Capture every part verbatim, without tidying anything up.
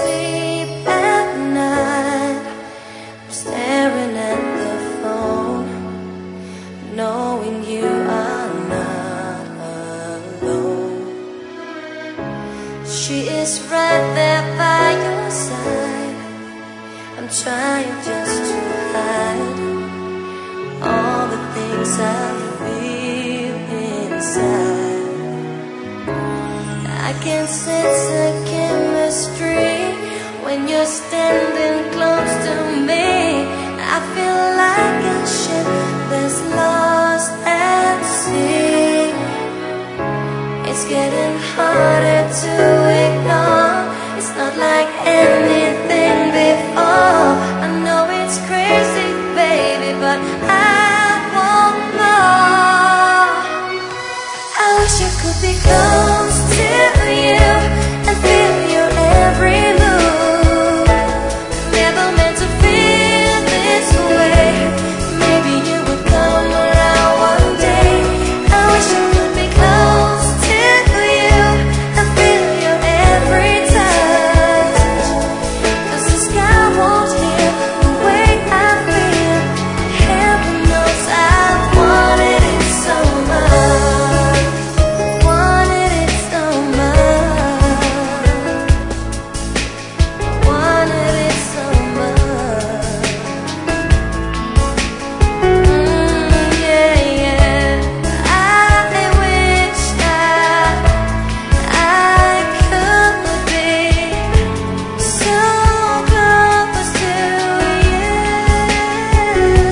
sleep at night, I'm staring at the phone, knowing you are not alone. She is right there by your side. I'm trying just to hide all the things I feel inside. I can sense a chemistry when you're standing close to me. I feel like a ship that's lost at sea. It's getting harder to ignore. It's not like anything before. I know it's crazy, baby, but I won't know. I wish I could be close to you and feel your every move. Never meant to feel this way. Maybe you would come around one day. I wish I could be close to you and feel your every touch. 'Cause the sky won't hear the way I feel. Heaven knows I've wanted it so much. Wanted it so much. Wanted it so much. Mm, yeah, yeah. I wish that I could be so close to you.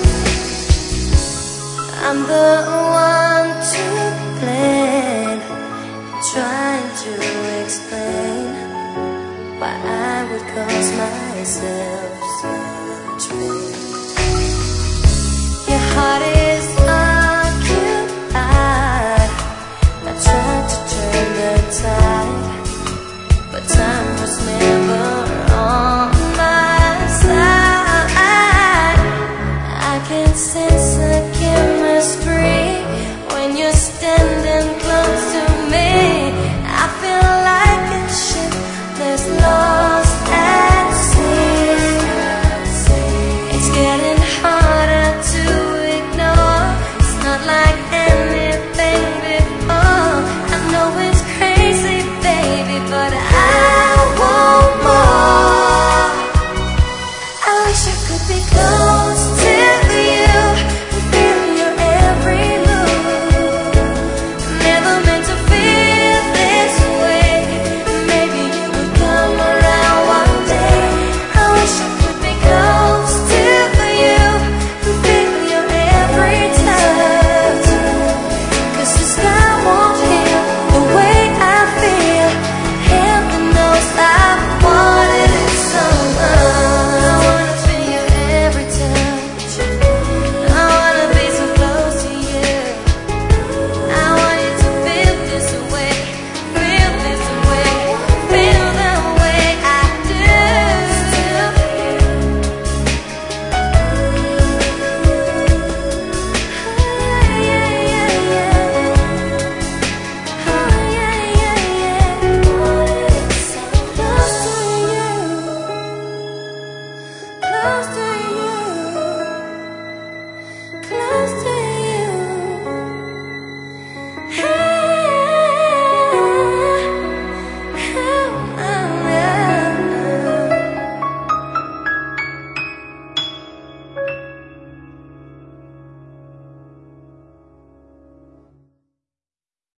I'm the one to blame, trying to explain why I would cause myself such pain. Your heart is